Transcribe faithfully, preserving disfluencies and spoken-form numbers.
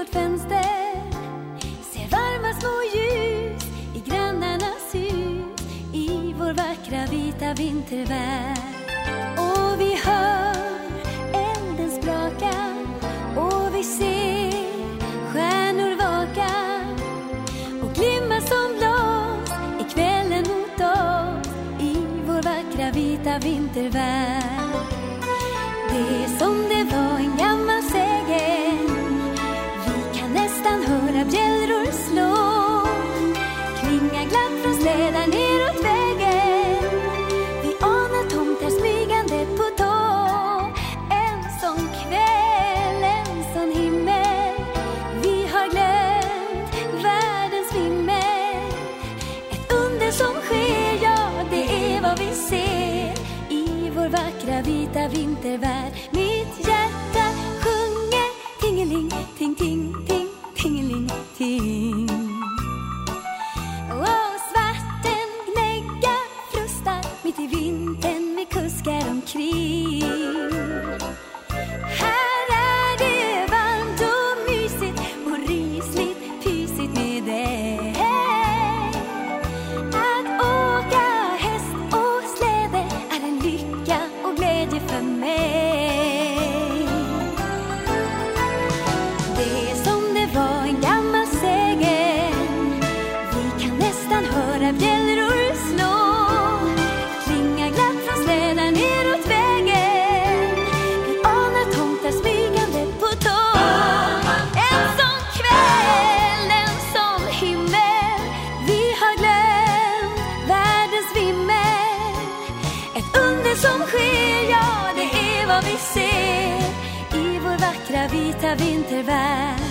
vårt fönster ser varma små ljus i grannarnas hus, i vår vackra vita vintervärld. Och vi hör elden spraka och vi ser stjärnor vaka och glimma som blås i kvällen mot oss, i vår vackra vita vintervärld. Det är som det var en gammal sägen, vi kan nästan höra bjällror slå, klinga glatt från slädar neråt vägen, vi anar tomtar smygande på tå. En sån kväll, en sån himmel, vi har glömt världens vimmel. Ett under som sker, ja det är vad vi ser i vår vackra vita vintervärld. Mitt hjärta sjunger tingeling, ting, ting, ting, tingeling, ting. Och svarten gnäggar frustar mitt i vintern, vi kuskar omkring. Här är det varmt och mysigt och rysligt pysigt med dig. Att åka häst och släde är en lycka och glädje för mig. Det är som det var en gammal sägen, vi kan nästan höra bjällror slå, klinga glatt från slädar neråt vägen, vi anar tomtar smygande på tå. En sån kväll, en sån himmel, vi har glömt världens vimmel. Ett under som sker, ja det är vad vi ser i vår vackra vita vintervärld.